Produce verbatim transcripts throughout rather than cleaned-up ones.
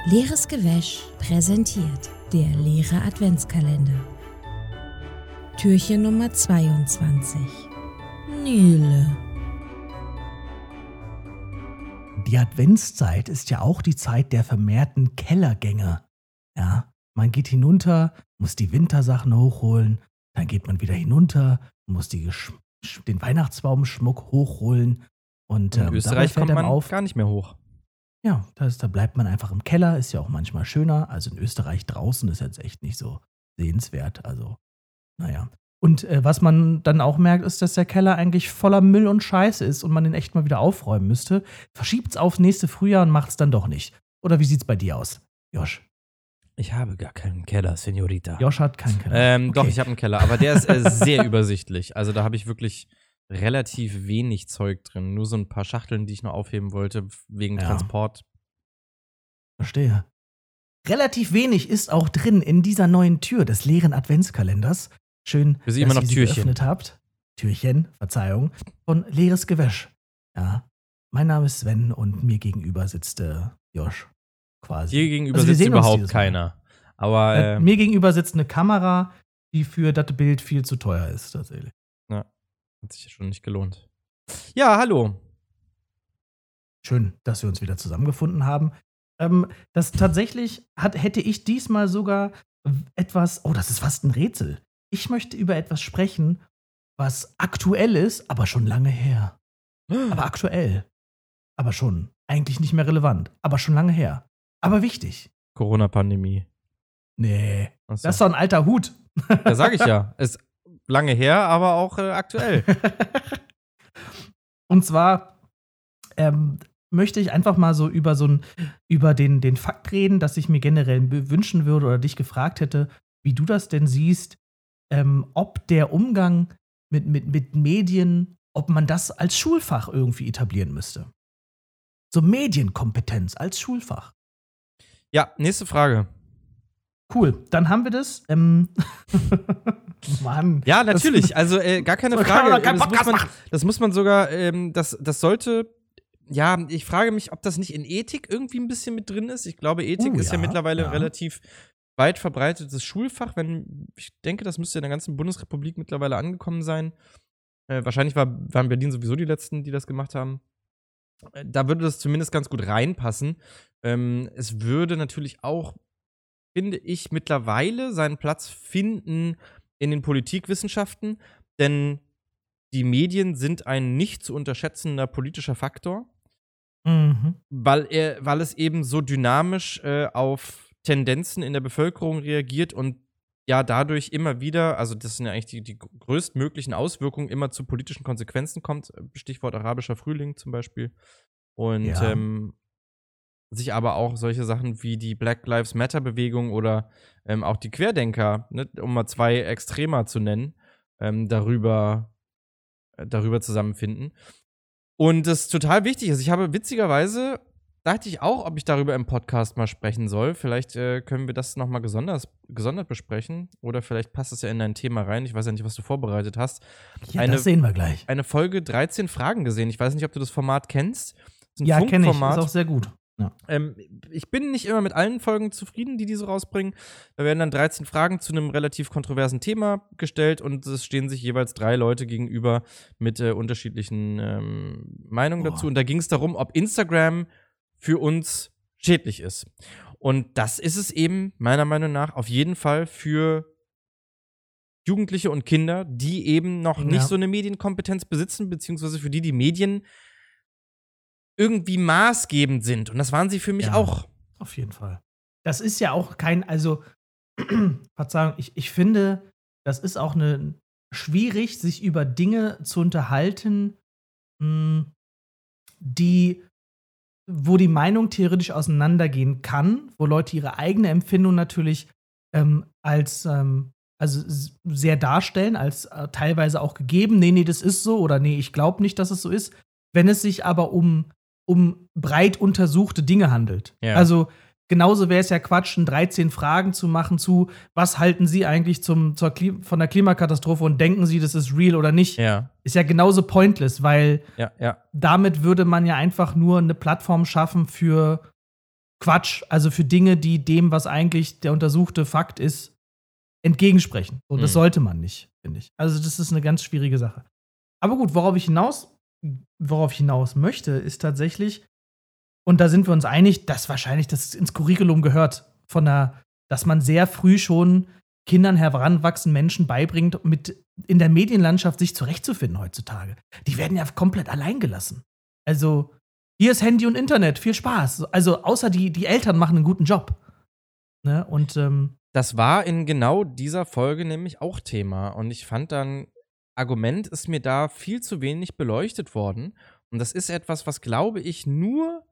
Leeres Gewäsch präsentiert der leere Adventskalender. Türchen Nummer zweiundzwanzig. Nele. Die Adventszeit ist ja auch die Zeit der vermehrten Kellergänge. Ja, man geht hinunter, muss die Wintersachen hochholen, dann geht man wieder hinunter, muss die Gesch- den Weihnachtsbaumschmuck hochholen und In ähm, Österreich dabei fällt kommt man einem auf, gar nicht mehr hoch. ja, das, da bleibt man einfach im Keller, ist ja auch manchmal schöner. Also in Österreich draußen ist jetzt echt nicht so sehenswert. Also, naja. Und äh, was man dann auch merkt, ist, dass der Keller eigentlich voller Müll und Scheiße ist und man den echt mal wieder aufräumen müsste. Verschiebt's aufs nächste Frühjahr und macht's dann doch nicht. Oder wie sieht's bei dir aus, Josh? Ich habe gar keinen Keller, Senorita. Josh hat keinen Keller. Ähm, Okay. Doch, ich habe einen Keller, aber der ist äh, sehr übersichtlich. Also da habe ich wirklich relativ wenig Zeug drin. Nur so ein paar Schachteln, die ich noch aufheben wollte, wegen Ja. Transport. Verstehe. Relativ wenig ist auch drin in dieser neuen Tür des leeren Adventskalenders. Schön, Wir sehen immer noch ihr sie Türchen. geöffnet habt. Türchen, Verzeihung, von leeres Gewäsch. Ja, mein Name ist Sven und mir gegenüber sitzt äh, Josh quasi. Hier gegenüber Also wir sitzt sehen uns überhaupt dieses Mal. keiner. Aber Äh, äh, mir gegenüber sitzt eine Kamera, die für das Bild viel zu teuer ist, tatsächlich. hat sich schon nicht gelohnt. Ja, hallo. Schön, dass wir uns wieder zusammengefunden haben. Ähm, das tatsächlich hat, hätte ich diesmal sogar etwas, oh, das ist fast ein Rätsel. Ich möchte über etwas sprechen, was aktuell ist, aber schon lange her. Aber aktuell. Aber schon. Eigentlich nicht mehr relevant. Aber schon lange her. Aber wichtig. Corona-Pandemie. Nee. Achso. Das ist doch ein alter Hut. Ja, sag ich ja. Ist lange her, aber auch äh, aktuell. Und zwar ähm, möchte ich einfach mal so über so ein, über den, den Fakt reden, dass ich mir generell wünschen würde oder dich gefragt hätte, wie du das denn siehst, ähm, ob der Umgang mit, mit, mit Medien, ob man das als Schulfach irgendwie etablieren müsste. So Medienkompetenz als Schulfach. Ja, nächste Frage. Cool, dann haben wir das. Ähm Mann. Ja, natürlich. Also äh, gar keine So kann man Frage. doch keinen Das muss, Podcast man, machen. das muss man sogar, ähm, das, das sollte, ja, ich frage mich, ob das nicht in Ethik irgendwie ein bisschen mit drin ist. Ich glaube, Ethik Oh, ist ja, ja, mittlerweile ja. ein relativ weit verbreitetes Schulfach. Wenn, ich denke, das müsste in der ganzen Bundesrepublik mittlerweile angekommen sein. Äh, wahrscheinlich war, waren Berlin sowieso die Letzten, die das gemacht haben. Äh, Da würde das zumindest ganz gut reinpassen. Ähm, es würde natürlich auch, finde ich, mittlerweile seinen Platz finden in den Politikwissenschaften, denn die Medien sind ein nicht zu unterschätzender politischer Faktor, Mhm. weil, er, weil es eben so dynamisch äh, auf Tendenzen in der Bevölkerung reagiert und ja dadurch immer wieder, also das sind ja eigentlich die, die größtmöglichen Auswirkungen, immer zu politischen Konsequenzen kommt. Stichwort arabischer Frühling zum Beispiel. Und Ja. ähm, sich aber auch solche Sachen wie die Black Lives Matter-Bewegung oder ähm, auch die Querdenker, ne, um mal zwei Extremer zu nennen, ähm, darüber, äh, darüber zusammenfinden. Und das total wichtig ist. Ich habe witzigerweise, dachte ich auch, ob ich darüber im Podcast mal sprechen soll. Vielleicht äh, können wir das nochmal gesondert, gesondert besprechen. Oder vielleicht passt es ja in dein Thema rein. Ich weiß ja nicht, was du vorbereitet hast. Ja, Eine- das sehen wir gleich. Eine Folge dreizehn Fragen gesehen. Ich weiß nicht, ob du das Format kennst. Das ist ein Ja, kenne ich. Ist Funkformat. auch sehr gut. Ja. Ähm, ich bin nicht immer mit allen Folgen zufrieden, die die so rausbringen. Da werden dann dreizehn Fragen zu einem relativ kontroversen Thema gestellt und es stehen sich jeweils drei Leute gegenüber mit äh, unterschiedlichen ähm, Meinungen Boah. dazu. Und da ging es darum, ob Instagram für uns schädlich ist. Und das ist es eben, meiner Meinung nach, auf jeden Fall für Jugendliche und Kinder, die eben noch Ja. nicht so eine Medienkompetenz besitzen, beziehungsweise für die die Medien irgendwie maßgebend sind. Und das waren sie für mich Ja. auch. Auf jeden Fall. Das ist ja auch kein, also, Verzeihung, ich, ich finde, das ist auch eine, schwierig, sich über Dinge zu unterhalten, mh, die, wo die Meinung theoretisch auseinandergehen kann, wo Leute ihre eigene Empfindung natürlich ähm, als, ähm, also s- sehr darstellen, als äh, teilweise auch gegeben, nee, nee, das ist so oder nee, ich glaube nicht, dass es so ist. Wenn es sich aber um, um breit untersuchte Dinge handelt. Ja. Also genauso wäre es ja Quatsch, ein dreizehn Fragen zu machen zu, was halten Sie eigentlich zum, zur Klim- von der Klimakatastrophe und denken Sie, das ist real oder nicht? Ja, Ist ja genauso pointless, weil ja, ja. damit würde man ja einfach nur eine Plattform schaffen für Quatsch, also für Dinge, die dem, was eigentlich der untersuchte Fakt ist, entgegensprechen. Und das Mhm. sollte man nicht, finde ich. Also das ist eine ganz schwierige Sache. Aber gut, worauf ich hinaus, worauf ich hinaus möchte, ist tatsächlich, und da sind wir uns einig, dass wahrscheinlich das ins Curriculum gehört, von der, dass man sehr früh schon Kindern, heranwachsenden Menschen beibringt, mit in der Medienlandschaft sich zurechtzufinden heutzutage. Die werden ja komplett allein gelassen. Also, hier ist Handy und Internet, viel Spaß. Also, außer die, die Eltern machen einen guten Job. Ne? Und, ähm, Das war in genau dieser Folge nämlich auch Thema. Und ich fand dann, Argument ist mir da viel zu wenig beleuchtet worden. Und das ist etwas, was, glaube ich, nur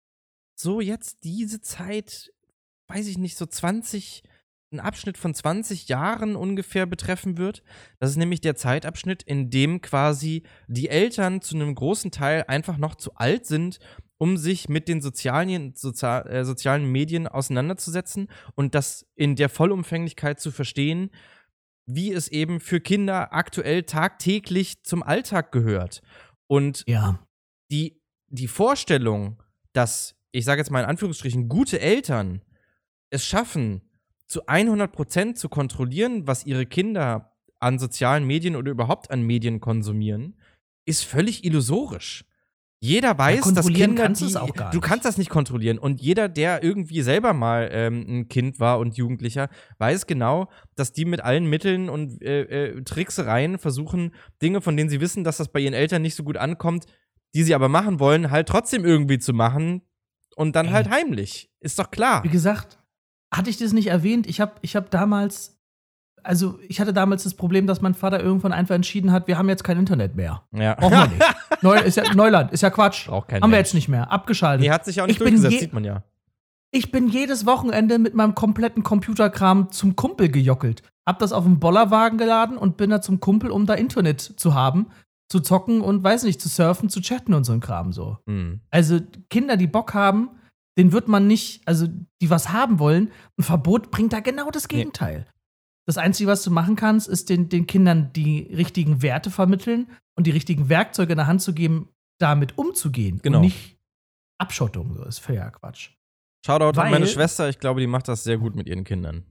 so jetzt diese Zeit, weiß ich nicht, so zwanzig, ein Abschnitt von zwanzig Jahren ungefähr betreffen wird. Das ist nämlich der Zeitabschnitt, in dem quasi die Eltern zu einem großen Teil einfach noch zu alt sind, um sich mit den sozialen, Sozial, äh, sozialen Medien auseinanderzusetzen und das in der Vollumfänglichkeit zu verstehen, wie es eben für Kinder aktuell tagtäglich zum Alltag gehört. Und ja. die, die Vorstellung, dass, ich sage jetzt mal in Anführungsstrichen, gute Eltern es schaffen, zu hundert Prozent zu kontrollieren, was ihre Kinder an sozialen Medien oder überhaupt an Medien konsumieren, ist völlig illusorisch. Jeder weiß, ja, dass Kinder, kannst die, es auch gar du nicht. kannst das nicht kontrollieren. Und jeder, der irgendwie selber mal ähm, ein Kind war und Jugendlicher, weiß genau, dass die mit allen Mitteln und äh, äh, Tricksereien versuchen, Dinge, von denen sie wissen, dass das bei ihren Eltern nicht so gut ankommt, die sie aber machen wollen, halt trotzdem irgendwie zu machen und dann Ey. halt heimlich. Ist doch klar. Wie gesagt, hatte ich das nicht erwähnt? Ich habe ich hab damals, also ich hatte damals das Problem, dass mein Vater irgendwann einfach entschieden hat, wir haben jetzt kein Internet mehr. Ja. Brauchen wir nicht. Neu, ist ja, Neuland, ist ja Quatsch. Braucht kein haben wir Mensch. jetzt nicht mehr. Abgeschaltet. Nee, hat sich auch nicht Ich bin durchgesetzt, je- sieht man ja. Ich bin jedes Wochenende mit meinem kompletten Computerkram zum Kumpel gejockelt. Hab das auf den Bollerwagen geladen und bin da zum Kumpel, um da Internet zu haben, zu zocken und, weiß nicht, zu surfen, zu chatten und so ein Kram so. Hm. Also Kinder, die Bock haben, denen wird man nicht, also die was haben wollen, ein Verbot bringt da genau das Gegenteil. Das Einzige, was du machen kannst, ist den, den Kindern die richtigen Werte vermitteln und die richtigen Werkzeuge in der Hand zu geben, damit umzugehen. Genau. Und nicht Abschottung, so ist völliger Quatsch. Shoutout an Weil- meine Schwester, ich glaube, die macht das sehr gut mit ihren Kindern.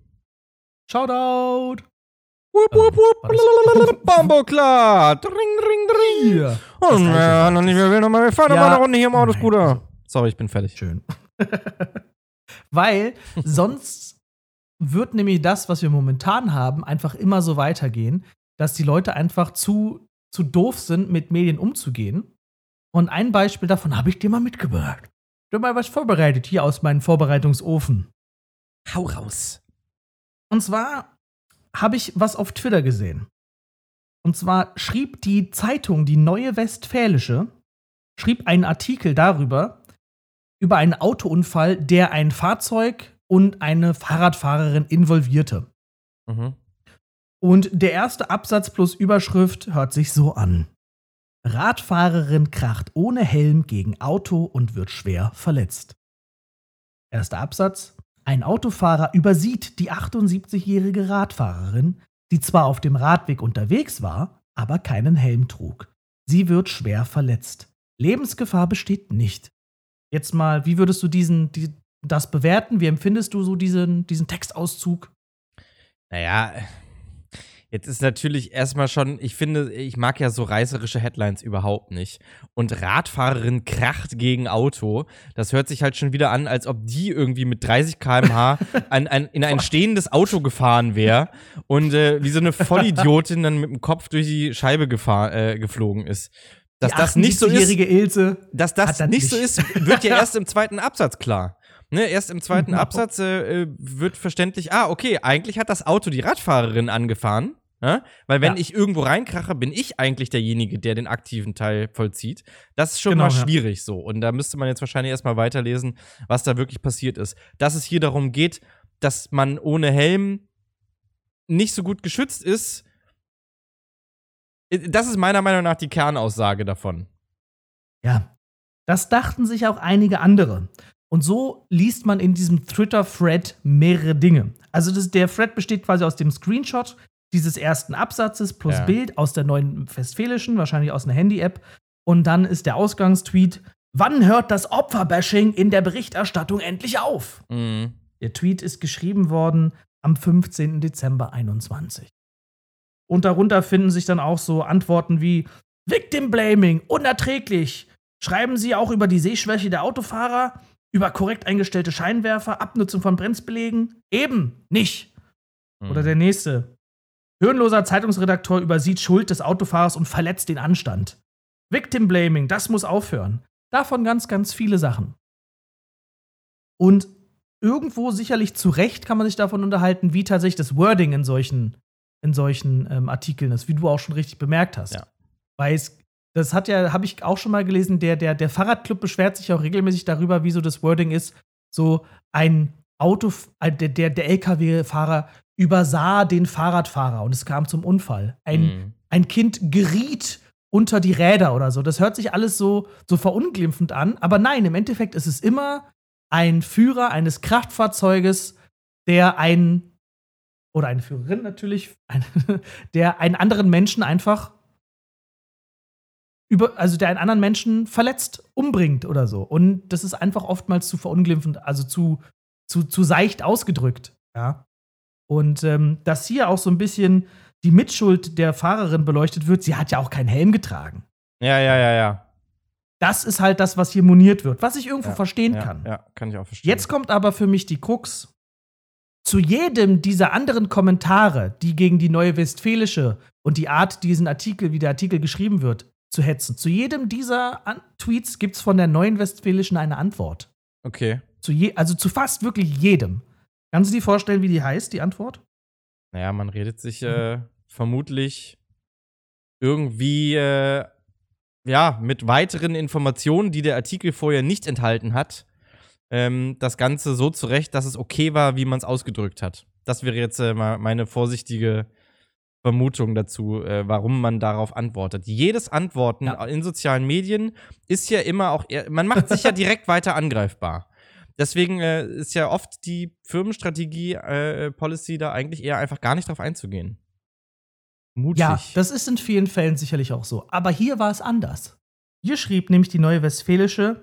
Shoutout! Wupp, Ähm, wupp, wupp, war das- Bombo klar! Dring, dring, dring! Hier. Oh, Das reicht ja, jetzt. noch nicht mehr will, noch mal. Wir fahren noch Ja. mal eine Runde hier im Auto, Nein, Bruder. also- Sorry, ich bin fertig. Schön. Weil sonst wird nämlich das, was wir momentan haben, einfach immer so weitergehen, dass die Leute einfach zu, zu doof sind, mit Medien umzugehen. Und ein Beispiel davon habe ich dir mal mitgebracht. Ich habe mal was vorbereitet hier aus meinem Vorbereitungsofen. Hau raus. Und zwar habe ich was auf Twitter gesehen. Und zwar schrieb die Zeitung Die Neue Westfälische, schrieb einen Artikel darüber, über einen Autounfall, der ein Fahrzeug und eine Fahrradfahrerin involvierte. Mhm. Und der erste Absatz plus Überschrift hört sich so an. Radfahrerin kracht ohne Helm gegen Auto und wird schwer verletzt. Erster Absatz. Ein Autofahrer übersieht die achtundsiebzigjährige Radfahrerin, die zwar auf dem Radweg unterwegs war, aber keinen Helm trug. Sie wird schwer verletzt. Lebensgefahr besteht nicht. Jetzt mal, wie würdest du diesen, die, das bewerten? Wie empfindest du so diesen, diesen Textauszug? Naja, jetzt ist natürlich erstmal schon, ich finde, ich mag ja so reißerische Headlines überhaupt nicht. Und Radfahrerin kracht gegen Auto, das hört sich halt schon wieder an, als ob die irgendwie mit dreißig Kilometer pro Stunde an, an, in ein stehendes Auto gefahren wäre und äh, wie so eine Vollidiotin dann mit dem Kopf durch die Scheibe gefahr, äh, geflogen ist. Dass Die das nicht so ist, achtundsiebzigjährige Ilse. dass das hat das nicht so nicht. ist, wird ja erst im zweiten Absatz klar. Ne, erst im zweiten Genau. Absatz äh, wird verständlich, ah, okay, eigentlich hat das Auto die Radfahrerin angefahren. Ja? Weil wenn Ja. ich irgendwo reinkrache, bin ich eigentlich derjenige, der den aktiven Teil vollzieht. Das ist schon Genau, mal ja. schwierig so. Und da müsste man jetzt wahrscheinlich erstmal weiterlesen, was da wirklich passiert ist. Dass es hier darum geht, dass man ohne Helm nicht so gut geschützt ist, das ist meiner Meinung nach die Kernaussage davon. Ja, das dachten sich auch einige andere. Und so liest man in diesem Twitter-Thread mehrere Dinge. Also das, der Thread besteht quasi aus dem Screenshot dieses ersten Absatzes plus Ja. Bild aus der neuen Westfälischen, wahrscheinlich aus einer Handy-App. Und dann ist der Ausgangstweet, Wann hört das Opferbashing in der Berichterstattung endlich auf? Mhm. Der Tweet ist geschrieben worden am fünfzehnten Dezember einundzwanzig. Und darunter finden sich dann auch so Antworten wie Victim Blaming, unerträglich. Schreiben Sie auch über die Sehschwäche der Autofahrer, über korrekt eingestellte Scheinwerfer, Abnutzung von Bremsbelägen? Eben nicht. Mhm. Oder der nächste. Hirnloser Zeitungsredakteur übersieht Schuld des Autofahrers und verletzt den Anstand. Victim Blaming, das muss aufhören. Davon ganz, ganz viele Sachen. Und irgendwo sicherlich zu Recht kann man sich davon unterhalten, wie tatsächlich das Wording in solchen, in solchen ähm, Artikeln ist, wie du auch schon richtig bemerkt hast. Ja. Weil es, das hat ja, habe ich auch schon mal gelesen, der, der, der Fahrradclub beschwert sich auch regelmäßig darüber, wie so das Wording ist. So ein Auto, äh, der, der, der L K W-Fahrer übersah den Fahrradfahrer und es kam zum Unfall. Ein, Mhm. ein Kind geriet unter die Räder oder so. Das hört sich alles so, so verunglimpfend an. Aber nein, im Endeffekt ist es immer ein Führer eines Kraftfahrzeuges, der einen, oder eine Führerin natürlich, ein, der einen anderen Menschen einfach über, also der einen anderen Menschen verletzt, umbringt oder so. Und das ist einfach oftmals zu verunglimpfend, also zu, zu, zu seicht ausgedrückt. Ja. Und ähm, dass hier auch so ein bisschen die Mitschuld der Fahrerin beleuchtet wird, sie hat ja auch keinen Helm getragen. Ja, ja, ja, ja. Das ist halt das, was hier moniert wird, was ich irgendwo Ja, verstehen ja, kann. Ja, kann ich auch verstehen. Jetzt kommt aber für mich die Krux. Zu jedem dieser anderen Kommentare, die gegen die Neue Westfälische und die Art, diesen Artikel, wie der Artikel geschrieben wird, zu hetzen, zu jedem dieser An- Tweets gibt es von der Neuen Westfälischen eine Antwort. Okay. Zu je- also zu fast wirklich jedem. Kannst du dir vorstellen, wie die heißt, die Antwort? Naja, man redet sich äh, vermutlich irgendwie äh, ja, mit weiteren Informationen, die der Artikel vorher nicht enthalten hat, ähm, das Ganze so zurecht, dass es okay war, wie man es ausgedrückt hat. Das wäre jetzt äh, mal meine vorsichtige Vermutung dazu, äh, warum man darauf antwortet. Jedes Antworten Ja. in sozialen Medien ist ja immer auch, eher, man macht sich ja direkt weiter angreifbar. Deswegen äh, ist ja oft die Firmenstrategie, äh, Policy da eigentlich eher einfach gar nicht drauf einzugehen. Mutig. Ja, das ist in vielen Fällen sicherlich auch so. Aber hier war es anders. Hier schrieb nämlich die Neue Westfälische,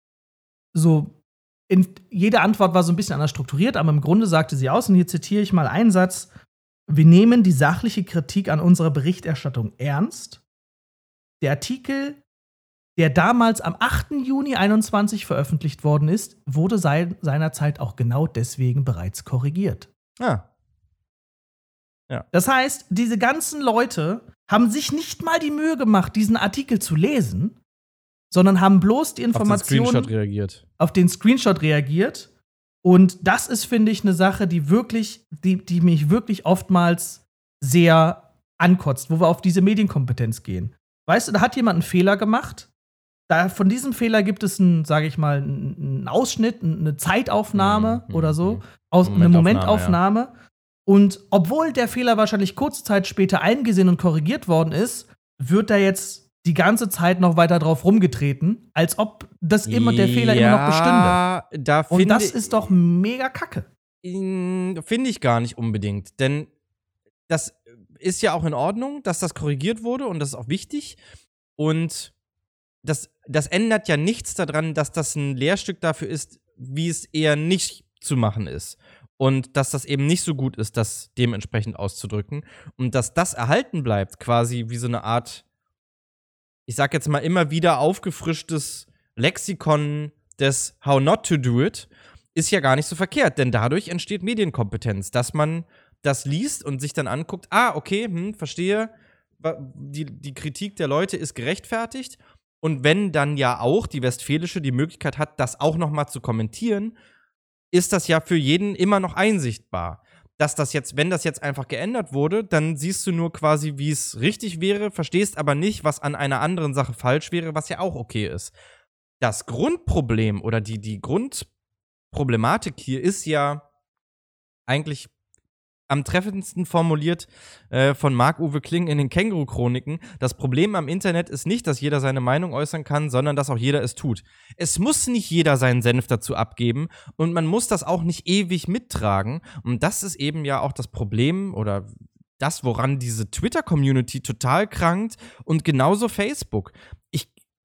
so, in, jede Antwort war so ein bisschen anders strukturiert, aber im Grunde sagte sie aus, und hier zitiere ich mal einen Satz: Wir nehmen die sachliche Kritik an unserer Berichterstattung ernst. Der Artikel, der damals am achten Juni einundzwanzig veröffentlicht worden ist, wurde sei, seinerzeit auch genau deswegen bereits korrigiert. Ah. Das heißt, diese ganzen Leute haben sich nicht mal die Mühe gemacht, diesen Artikel zu lesen, sondern haben bloß die Auf den Informationen Screenshot reagiert. auf den Screenshot reagiert. Und das ist, finde ich, eine Sache, die wirklich, die, die mich wirklich oftmals sehr ankotzt, wo wir auf diese Medienkompetenz gehen. Weißt du, da hat jemand einen Fehler gemacht. Da, von diesem Fehler gibt es einen, sage ich mal, einen Ausschnitt, eine Zeitaufnahme Mhm, oder so, mhm. aus, eine Momentaufnahme, Momentaufnahme. Und obwohl der Fehler wahrscheinlich kurze Zeit später eingesehen und korrigiert worden ist, wird da jetzt die ganze Zeit noch weiter drauf rumgetreten, als ob das immer der Fehler immer noch bestünde. Da Und finde das ist doch mega kacke. Finde ich gar nicht unbedingt. Denn das ist ja auch in Ordnung, dass das korrigiert wurde und das ist auch wichtig. Und das, das ändert ja nichts daran, dass das ein Lehrstück dafür ist, wie es eher nicht zu machen ist. Und dass das eben nicht so gut ist, das dementsprechend auszudrücken. Und dass das erhalten bleibt, quasi wie so eine Art, ich sag jetzt mal, immer wieder aufgefrischtes Lexikon des How Not to Do It, ist ja gar nicht so verkehrt. Denn dadurch entsteht Medienkompetenz, dass man das liest und sich dann anguckt, ah, okay, hm, verstehe, die, die Kritik der Leute ist gerechtfertigt. Und wenn dann ja auch die Westfälische die Möglichkeit hat, das auch noch mal zu kommentieren, ist das ja für jeden immer noch einsichtbar. Dass das jetzt, wenn das jetzt einfach geändert wurde, dann siehst du nur quasi, wie es richtig wäre, verstehst aber nicht, was an einer anderen Sache falsch wäre, was ja auch okay ist. Das Grundproblem oder die, die Grundproblematik hier ist ja eigentlich am treffendsten formuliert äh, von Marc-Uwe Kling in den Känguru-Chroniken. Das Problem am Internet ist nicht, dass jeder seine Meinung äußern kann, sondern dass auch jeder es tut. Es muss nicht jeder seinen Senf dazu abgeben und man muss das auch nicht ewig mittragen. Und das ist eben ja auch das Problem oder das, woran diese Twitter-Community total krankt und genauso Facebook. Ich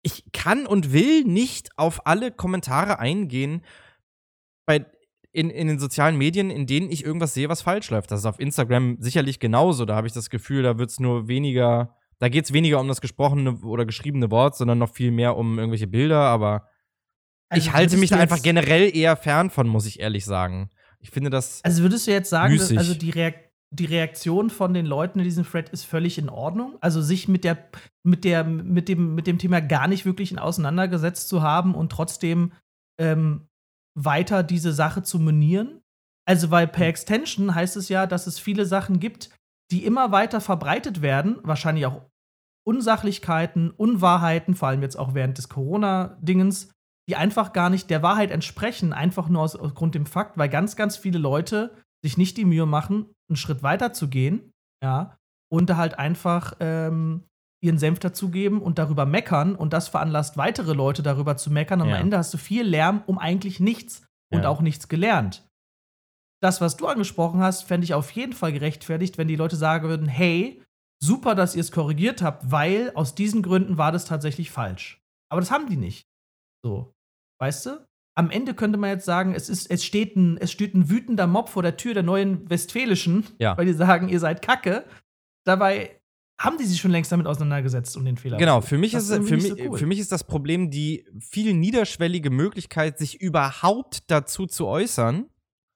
ich kann und will nicht auf alle Kommentare eingehen bei, in, in den sozialen Medien, in denen ich irgendwas sehe, was falsch läuft. Das ist auf Instagram sicherlich genauso. Da habe ich das Gefühl, da wird es nur weniger, da geht es weniger um das gesprochene oder geschriebene Wort, sondern noch viel mehr um irgendwelche Bilder. Aber Also ich halte mich da würdest du einfach jetzt- generell eher fern von, muss ich ehrlich sagen. Ich finde das. Also würdest du jetzt sagen, dass, Müßig. also die, Reak die Reaktion von den Leuten in diesem Thread ist völlig in Ordnung? Also sich mit der, mit der, mit dem, mit dem Thema gar nicht wirklich in auseinandergesetzt zu haben und trotzdem ähm, weiter diese Sache zu monieren? Also, weil per Extension heißt es ja, dass es viele Sachen gibt, die immer weiter verbreitet werden, wahrscheinlich auch Unsachlichkeiten, Unwahrheiten, vor allem jetzt auch während des Corona-Dingens, die einfach gar nicht der Wahrheit entsprechen, einfach nur aus, aus Grund dem Fakt, weil ganz, ganz viele Leute sich nicht die Mühe machen, einen Schritt weiter zu gehen, ja, und da halt einfach ähm, ihren Senf dazugeben und darüber meckern und das veranlasst weitere Leute darüber zu meckern und Ja. am Ende hast du viel Lärm um eigentlich nichts und Ja. auch nichts gelernt. Das, was du angesprochen hast, fände ich auf jeden Fall gerechtfertigt, wenn die Leute sagen würden, hey, super, dass ihr es korrigiert habt, weil aus diesen Gründen war das tatsächlich falsch. Aber das haben die nicht. So, weißt du? Am Ende könnte man jetzt sagen, es, ist, es, steht ein, es steht ein wütender Mob vor der Tür der neuen Westfälischen, Ja. weil die sagen, ihr seid Kacke. Dabei haben die sich schon längst damit auseinandergesetzt, um den Fehler Genau, zu- für mich, Das ist, irgendwie für, nicht mich, so cool. für mich ist das Problem die viel niederschwellige Möglichkeit, sich überhaupt dazu zu äußern.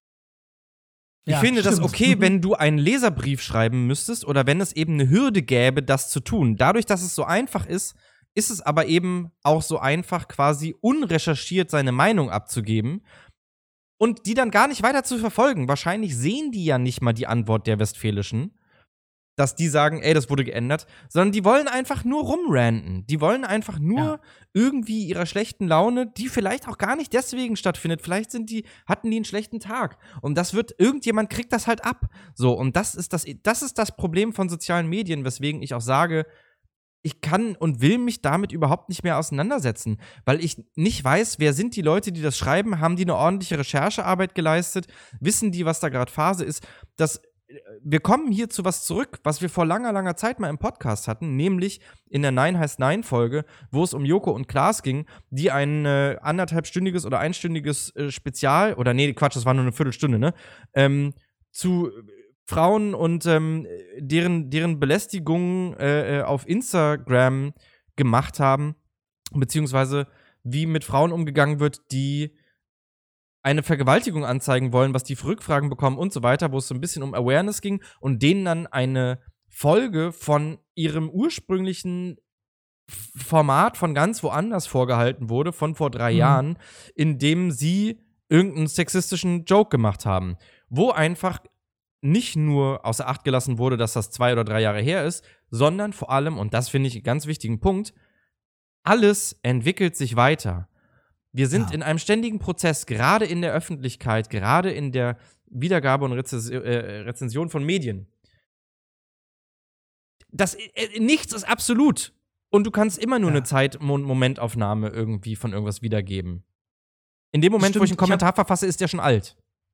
Ich Ja, finde das stimmt. okay, Mhm. wenn du einen Leserbrief schreiben müsstest oder wenn es eben eine Hürde gäbe, das zu tun. Dadurch, dass es so einfach ist, ist es aber eben auch so einfach, quasi unrecherchiert seine Meinung abzugeben und die dann gar nicht weiter zu verfolgen. Wahrscheinlich sehen die ja nicht mal die Antwort der Westfälischen, dass die sagen, ey, das wurde geändert, sondern die wollen einfach nur rumranten. Die wollen einfach nur Ja. irgendwie ihrer schlechten Laune, die vielleicht auch gar nicht deswegen stattfindet. Vielleicht sind die, hatten die einen schlechten Tag. Und das wird, irgendjemand kriegt das halt ab. So, und das ist das, das ist das Problem von sozialen Medien, weswegen ich auch sage, ich kann und will mich damit überhaupt nicht mehr auseinandersetzen, weil ich nicht weiß, wer sind die Leute, die das schreiben, haben die eine ordentliche Recherchearbeit geleistet, wissen die, was da gerade Phase ist. Das, wir kommen hier zu was zurück, was wir vor langer, langer Zeit mal im Podcast hatten, nämlich in der Nein heißt Nein-Folge, wo es um Joko und Klaas ging, die ein äh, anderthalbstündiges oder einstündiges äh, Spezial, oder nee, Quatsch, das war nur eine Viertelstunde, ne, ähm, zu Frauen und ähm, deren, deren Belästigungen äh, auf Instagram gemacht haben, beziehungsweise wie mit Frauen umgegangen wird, die eine Vergewaltigung anzeigen wollen, was die für Rückfragen bekommen und so weiter, wo es so ein bisschen um Awareness ging und denen dann eine Folge von ihrem ursprünglichen F- Format von ganz woanders vorgehalten wurde, von vor drei Mhm. Jahren, in dem sie irgendeinen sexistischen Joke gemacht haben, wo einfach nicht nur außer Acht gelassen wurde, dass das zwei oder drei Jahre her ist, sondern vor allem, und das finde ich einen ganz wichtigen Punkt, alles entwickelt sich weiter. Wir sind Ja. in einem ständigen Prozess, gerade in der Öffentlichkeit, gerade in der Wiedergabe und Rezens äh, Rezension von Medien. Das, äh, nichts ist absolut. Und du kannst immer nur Ja. eine Zeit- Mo- Momentaufnahme irgendwie von irgendwas wiedergeben. In dem Moment, wo ich Stimmt, einen ich hab- Kommentar verfasse, ist der schon alt.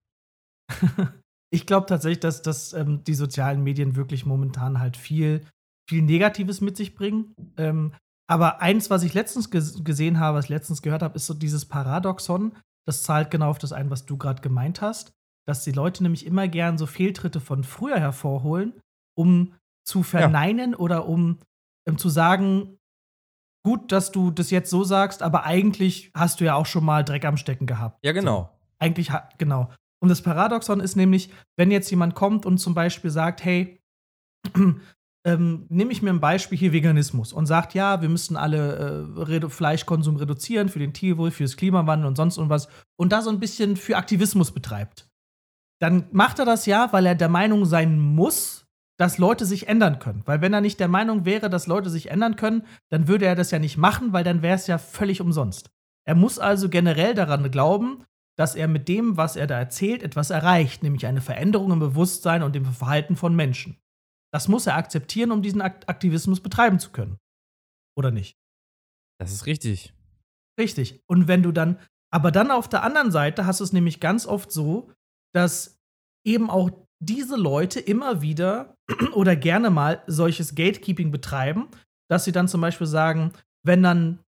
Ich glaube tatsächlich, dass, dass ähm, die sozialen Medien wirklich momentan halt viel, viel Negatives mit sich bringen. Ähm, aber eins, was ich letztens ges gesehen habe, was ich letztens gehört habe, ist so dieses Paradoxon. Das zahlt genau auf das ein, was du gerade gemeint hast, dass die Leute nämlich immer gern so Fehltritte von früher hervorholen, um zu verneinen oder um ähm, zu sagen, gut, dass du das jetzt so sagst, aber eigentlich hast du ja auch schon mal Dreck am Stecken gehabt. Ja, genau. So. Eigentlich, ha- genau. Und das Paradoxon ist nämlich, wenn jetzt jemand kommt und zum Beispiel sagt, hey, ähm, nehme ich mir ein Beispiel hier Veganismus und sagt, ja, wir müssen alle äh, Redu Fleischkonsum reduzieren für den Tierwohl, für das Klimawandel und sonst irgendwas und da so ein bisschen für Aktivismus betreibt. Dann macht er das ja, weil er der Meinung sein muss, dass Leute sich ändern können. Weil wenn er nicht der Meinung wäre, dass Leute sich ändern können, dann würde er das ja nicht machen, weil dann wäre es ja völlig umsonst. Er muss also generell daran glauben, dass er mit dem, was er da erzählt, etwas erreicht, nämlich eine Veränderung im Bewusstsein und im Verhalten von Menschen. Das muss er akzeptieren, um diesen Akt Aktivismus betreiben zu können. Oder nicht? Das ist richtig. Richtig. Und wenn du dann, aber dann auf der anderen Seite hast du es nämlich ganz oft so, dass eben auch diese Leute immer wieder oder gerne mal solches Gatekeeping betreiben, dass sie dann zum Beispiel sagen, wenn dann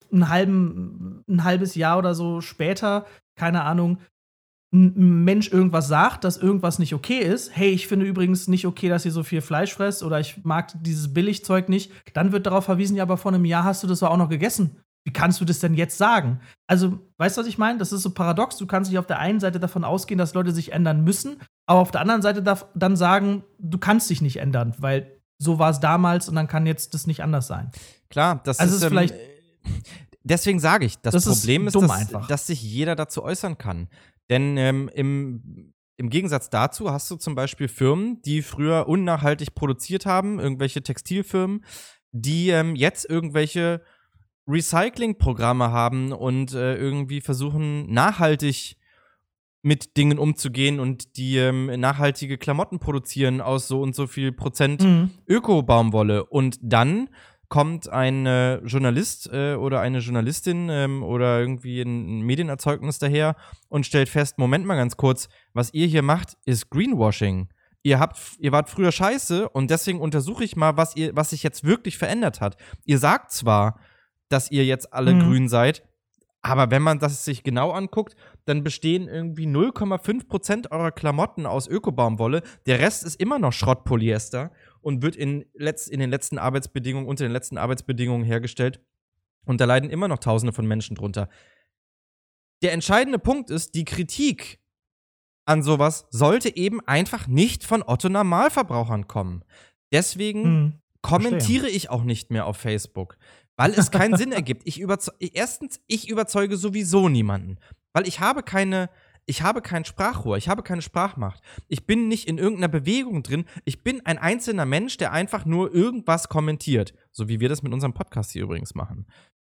einen halben, ein halbes Jahr oder so später, keine Ahnung, ein Mensch irgendwas sagt, dass irgendwas nicht okay ist, hey, ich finde übrigens nicht okay, dass ihr so viel Fleisch fresst oder ich mag dieses Billigzeug nicht, dann wird darauf verwiesen, ja, aber vor einem Jahr hast du das auch noch gegessen. Wie kannst du das denn jetzt sagen? Also, weißt du, was ich meine? Das ist so paradox. Du kannst nicht auf der einen Seite davon ausgehen, dass Leute sich ändern müssen, aber auf der anderen Seite darf dann sagen, du kannst dich nicht ändern, weil so war es damals und dann kann jetzt das nicht anders sein. Klar, das also ist, ist ähm, vielleicht. Deswegen sage ich, das, das Problem ist, ist, dumm dass, einfach. dass sich jeder dazu äußern kann. Denn ähm, im, im Gegensatz dazu hast du zum Beispiel Firmen, die früher unnachhaltig produziert haben, irgendwelche Textilfirmen, die ähm, jetzt irgendwelche Recyclingprogramme haben und äh, irgendwie versuchen, nachhaltig mit Dingen umzugehen und die ähm, nachhaltige Klamotten produzieren aus so und so viel Prozent Mhm. Öko-Baumwolle. Und dann kommt ein äh, Journalist äh, oder eine Journalistin ähm, oder irgendwie ein Medienerzeugnis daher und stellt fest, Moment mal ganz kurz, was ihr hier macht, ist Greenwashing. Ihr habt, ihr wart früher scheiße und deswegen untersuche ich mal, was ihr, was sich jetzt wirklich verändert hat. Ihr sagt zwar, dass ihr jetzt alle Mhm. grün seid, aber wenn man das sich genau anguckt, dann bestehen irgendwie null Komma fünf Prozent eurer Klamotten aus Ökobaumwolle. Der Rest ist immer noch Schrottpolyester und wird in, letzt, in den letzten Arbeitsbedingungen, unter den letzten Arbeitsbedingungen hergestellt. Und da leiden immer noch Tausende von Menschen drunter. Der entscheidende Punkt ist, die Kritik an sowas sollte eben einfach nicht von Otto-Normalverbrauchern kommen. Deswegen Mhm. kommentiere ich auch nicht mehr auf Facebook, weil es keinen Sinn ergibt. Ich überze- Erstens, ich überzeuge sowieso niemanden, weil ich habe keine, ich habe kein Sprachrohr, ich habe keine Sprachmacht. Ich bin nicht in irgendeiner Bewegung drin. Ich bin ein einzelner Mensch, der einfach nur irgendwas kommentiert, so wie wir das mit unserem Podcast hier übrigens machen.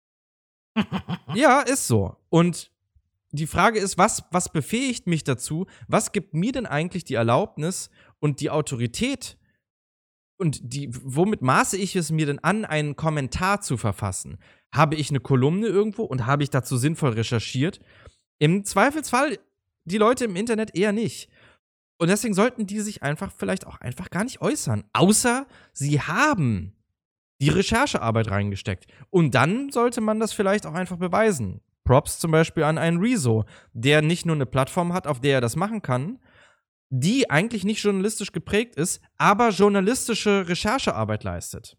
Ja, ist so. Und die Frage ist, was, was befähigt mich dazu? Was gibt mir denn eigentlich die Erlaubnis und die Autorität? Und die, womit maße ich es mir denn an, einen Kommentar zu verfassen? Habe ich eine Kolumne irgendwo und habe ich dazu sinnvoll recherchiert? Im Zweifelsfall die Leute im Internet eher nicht. Und deswegen sollten die sich einfach vielleicht auch einfach gar nicht äußern. Außer sie haben die Recherchearbeit reingesteckt. Und dann sollte man das vielleicht auch einfach beweisen. Props zum Beispiel an einen Rezo, der nicht nur eine Plattform hat, auf der er das machen kann, die eigentlich nicht journalistisch geprägt ist, aber journalistische Recherchearbeit leistet.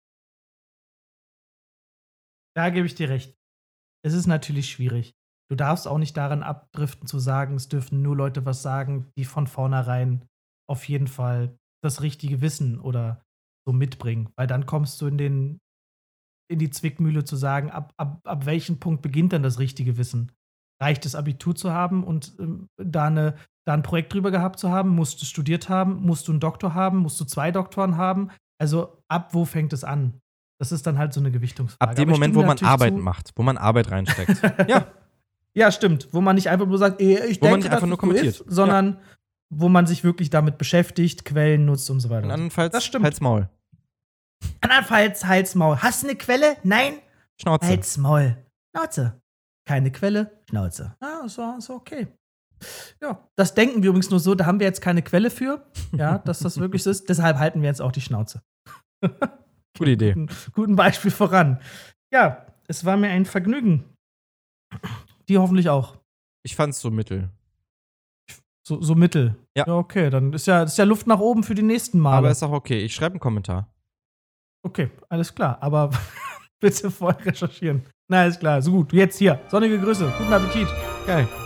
Da gebe ich dir recht. Es ist natürlich schwierig. Du darfst auch nicht daran abdriften zu sagen, es dürfen nur Leute was sagen, die von vornherein auf jeden Fall das richtige Wissen oder so mitbringen. Weil dann kommst du in den in die Zwickmühle zu sagen, ab, ab, ab welchem Punkt beginnt dann das richtige Wissen? Reicht es, Abitur zu haben und ähm, da, eine, da ein Projekt drüber gehabt zu haben? Musst du studiert haben? Musst du einen Doktor haben? Musst du zwei Doktoren haben? Also ab wo fängt es an? Das ist dann halt so eine Gewichtungsfrage. Ab dem Aber ich Moment, stimme wo man dir natürlich Arbeit zu. macht, wo man Arbeit reinsteckt. Ja, Ja, stimmt. Wo man nicht einfach nur sagt, eh, ich Wo man denke, nicht dass einfach nur es so kommentiert. ist, sondern wo man sich wirklich damit beschäftigt, Quellen nutzt und so weiter. und andernfalls Das stimmt. Halt's Maul. Andernfalls Hals, Maul. Hast du eine Quelle? Nein? Schnauze. Hals, Maul. Schnauze. Keine Quelle? Schnauze. Ah, ist, ist okay. Ja, das denken wir übrigens nur so, da haben wir jetzt keine Quelle für, ja, dass das wirklich so ist. Deshalb halten wir jetzt auch die Schnauze. Gute Idee. Guten, guten Beispiel voran. Ja, es war mir ein Vergnügen. Die hoffentlich auch. Ich fand's so mittel. So, so mittel. Ja. Okay, dann ist ja, ist ja Luft nach oben für die nächsten Male. Aber ist auch okay. Ich schreibe einen Kommentar. Okay, alles klar. Aber bitte vorher recherchieren. Na, ist klar. So gut. Jetzt hier. Sonnige Grüße. Guten Appetit. Geil.